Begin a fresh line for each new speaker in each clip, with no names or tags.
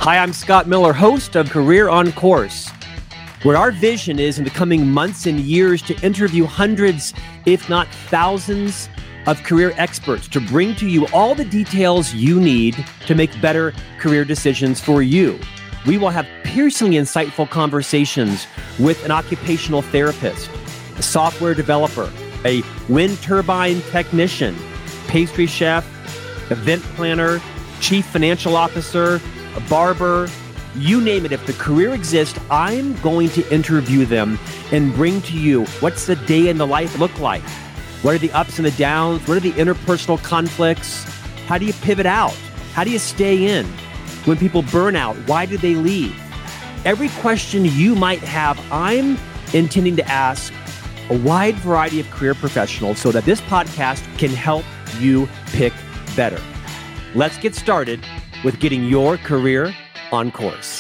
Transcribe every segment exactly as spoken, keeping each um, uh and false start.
Hi, I'm Scott Miller, host of Career on Course, where our vision is in the coming months and years to interview hundreds, if not thousands, of career experts to bring to you all the details you need to make better career decisions for you. We will have piercingly insightful conversations with an occupational therapist, a software developer, a wind turbine technician, pastry chef, event planner, chief financial officer, a barber, you name it. If the career exists, I'm going to interview them and bring to you what's the day in the life look like? What are the ups and the downs? What are the interpersonal conflicts? How do you pivot out? How do you stay in? When people burn out, why do they leave? Every question you might have, I'm intending to ask a wide variety of career professionals so that this podcast can help you pick better. Let's get started with getting your career on course.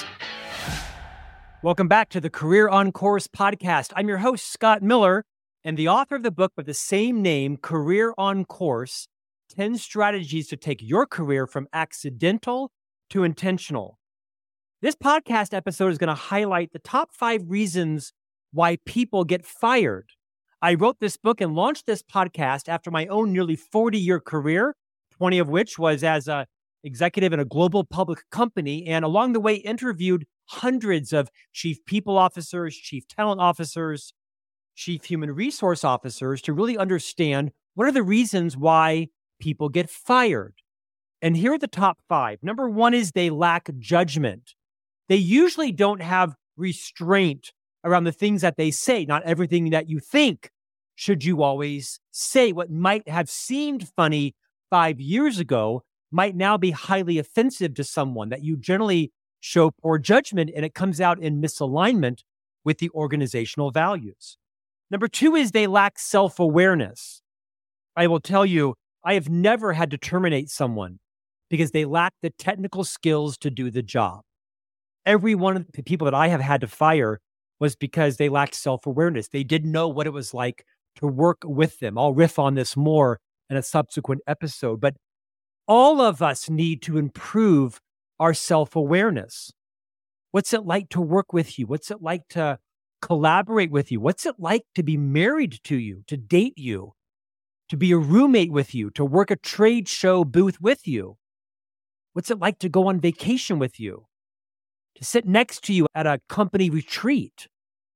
Welcome back to the Career on Course podcast. I'm your host, Scott Miller, and the author of the book with the same name, Career on Course, ten Strategies to Take Your Career from Accidental to Intentional. This podcast episode is going to highlight the top five reasons why people get fired. I wrote this book and launched this podcast after my own nearly forty-year career, twenty of which was as an executive in a global public company, and along the way interviewed hundreds of chief people officers, chief talent officers, chief human resource officers to really understand what are the reasons why people get fired. And here are the top five. Number one is they lack judgment. They usually don't have restraint around the things that they say. Not everything that you think should you always say. What might have seemed funny five years ago might now be highly offensive to someone, that you generally show poor judgment and it comes out in misalignment with the organizational values. Number two is they lack self-awareness. I will tell you, I have never had to terminate someone because they lack the technical skills to do the job. Every one of the people that I have had to fire was because they lacked self-awareness. They didn't know what it was like to work with them. I'll riff on this more in a subsequent episode, but all of us need to improve our self-awareness. What's it like to work with you? What's it like to collaborate with you? What's it like to be married to you, to date you, to be a roommate with you, to work a trade show booth with you? What's it like to go on vacation with you, to sit next to you at a company retreat?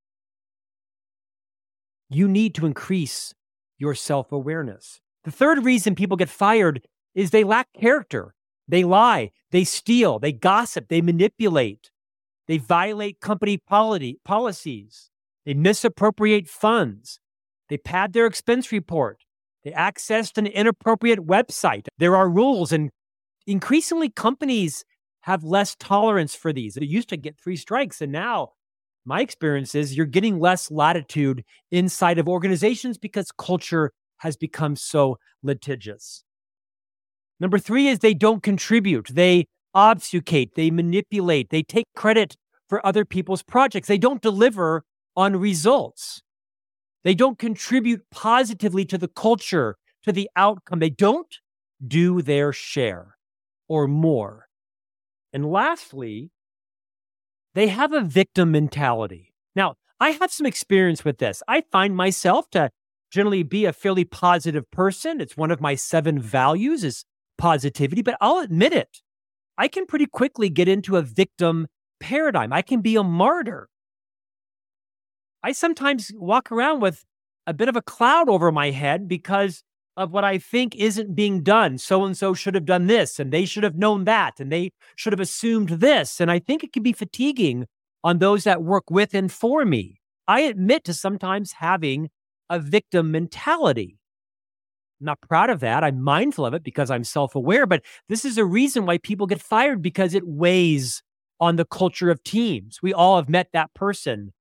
You need to increase your self-awareness. The third reason people get fired is they lack character. They lie, they steal, they gossip, they manipulate, they violate company polity, policies, they misappropriate funds, they pad their expense report, they accessed an inappropriate website. There are rules, and increasingly companies have less tolerance for these. They used to get three strikes, and now my experience is you're getting less latitude inside of organizations because culture has become so litigious. Number three is they don't contribute. They obfuscate, they manipulate, they take credit for other people's projects. They don't deliver on results. They don't contribute positively to the culture, to the outcome. They don't do their share or more. And lastly, they have a victim mentality. Now, I have some experience with this. I find myself to generally be a fairly positive person. It's one of my seven values is positivity, but I'll admit it. I can pretty quickly get into a victim paradigm. I can be a martyr. I sometimes walk around with a bit of a cloud over my head because of what I think isn't being done. So-and-so should have done this, and they should have known that, and they should have assumed this. And I think it can be fatiguing on those that work with and for me. I admit to sometimes having a victim mentality. I'm not proud of that. I'm mindful of it because I'm self-aware, but this is a reason why people get fired because it weighs on the culture of teams. We all have met that person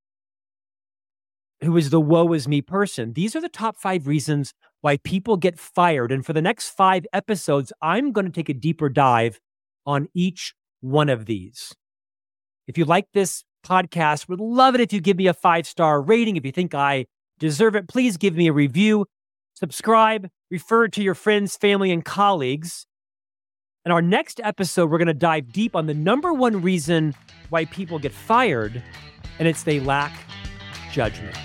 who is the woe is me person. These are the top five reasons why people get fired. And for the next five episodes, I'm going to take a deeper dive on each one of these. If you like this podcast, would love it if you give me a five-star rating. If you think I deserve it, please give me a review. Subscribe, refer it to your friends, family, and colleagues. In our next episode, we're going to dive deep on the number one reason why people get fired, and it's they lack judgment.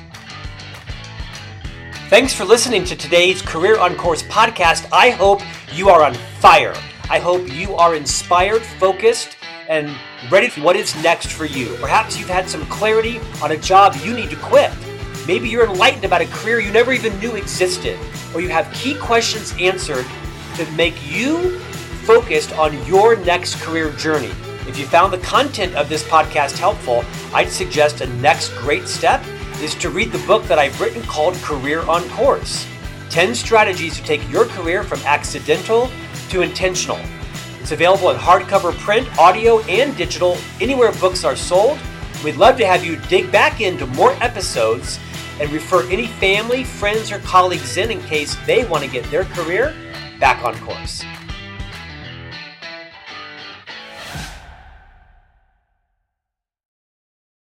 Thanks for listening to today's Career on Course podcast. I hope you are on fire. I hope you are inspired, focused, and ready for what is next for you. Perhaps you've had some clarity on a job you need to quit. Maybe you're enlightened about a career you never even knew existed, or you have key questions answered to make you focused on your next career journey. If you found the content of this podcast helpful, I'd suggest a next great step is to read the book that I've written called Career on Course, ten Strategies to Take Your Career from Accidental to Intentional. It's available in hardcover, print, audio, and digital, anywhere books are sold. We'd love to have you dig back into more episodes and refer any family, friends, or colleagues in in case they want to get their career back on course.